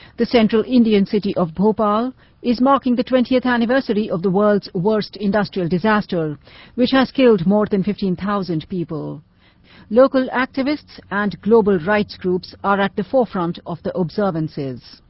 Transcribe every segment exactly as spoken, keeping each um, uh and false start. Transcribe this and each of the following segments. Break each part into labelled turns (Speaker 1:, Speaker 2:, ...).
Speaker 1: The central Indian city of Bhopal is marking the twentieth anniversary of the world's worst industrial disaster, which has killed more than fifteen thousand people. Local activists and global rights groups are at the forefront of the observances.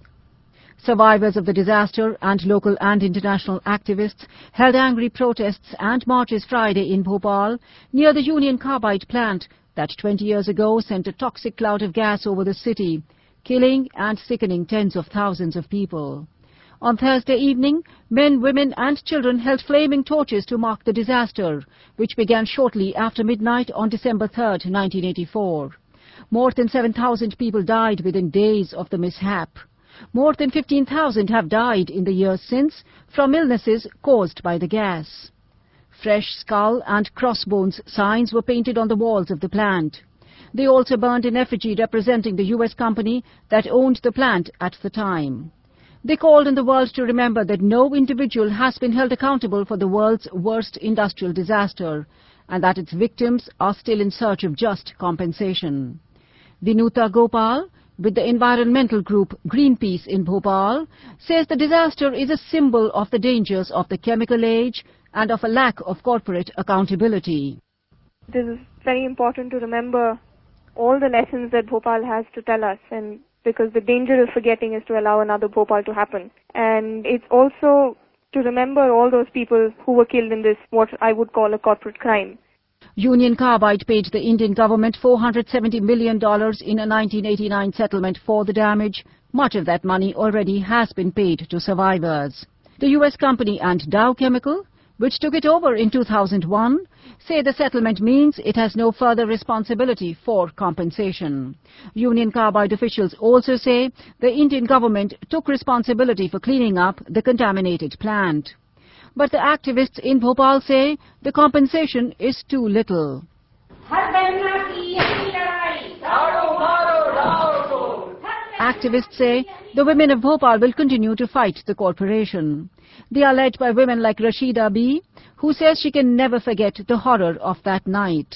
Speaker 1: Survivors of the disaster and local and international activists held angry protests and marches Friday in Bhopal near the Union Carbide plant that twenty years ago sent a toxic cloud of gas over the city, killing and sickening tens of thousands of people. On Thursday evening, men, women and children held flaming torches to mark the disaster, which began shortly after midnight on December third, nineteen eighty-four. More than seven thousand people died within days of the mishap. More than fifteen thousand have died in the years since from illnesses caused by the gas. Fresh skull and crossbones signs were painted on the walls of the plant. They also burned an effigy representing the U S company that owned the plant at the time. They called on the world to remember that no individual has been held accountable for the world's worst industrial disaster and that its victims are still in search of just compensation. Vinuta Gopal, with the environmental group Greenpeace in Bhopal, says the disaster is a symbol of the dangers of the chemical age and of a lack of corporate accountability.
Speaker 2: It is very important to remember all the lessons that Bhopal has to tell us, and because the danger of forgetting is to allow another Bhopal to happen. And it's also to remember all those people who were killed in this, what I would call a corporate crime.
Speaker 1: Union Carbide paid the Indian government four hundred seventy million dollars in a nineteen eighty-nine settlement for the damage. Much of that money already has been paid to survivors. The U S company and Dow Chemical, which took it over in two thousand one, say the settlement means it has no further responsibility for compensation. Union Carbide officials also say the Indian government took responsibility for cleaning up the contaminated plant. But the activists in Bhopal say the compensation is too little. Activists say the women of Bhopal will continue to fight the corporation. They are led by women like Rashida B, who says she can never forget the horror of that night.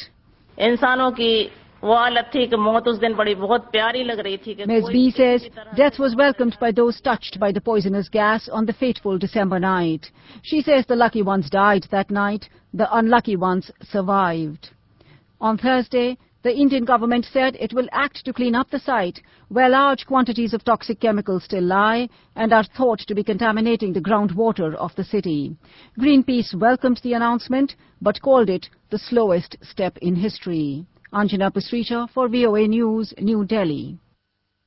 Speaker 1: Miz B says death was welcomed by those touched by the poisonous gas on the fateful December night. She says the lucky ones died that night, the unlucky ones survived. On Thursday, the Indian government said it will act to clean up the site where large quantities of toxic chemicals still lie and are thought to be contaminating the groundwater of the city. Greenpeace welcomed the announcement but called it the slowest step in history. Anjana Pasricha for V O A News, New Delhi.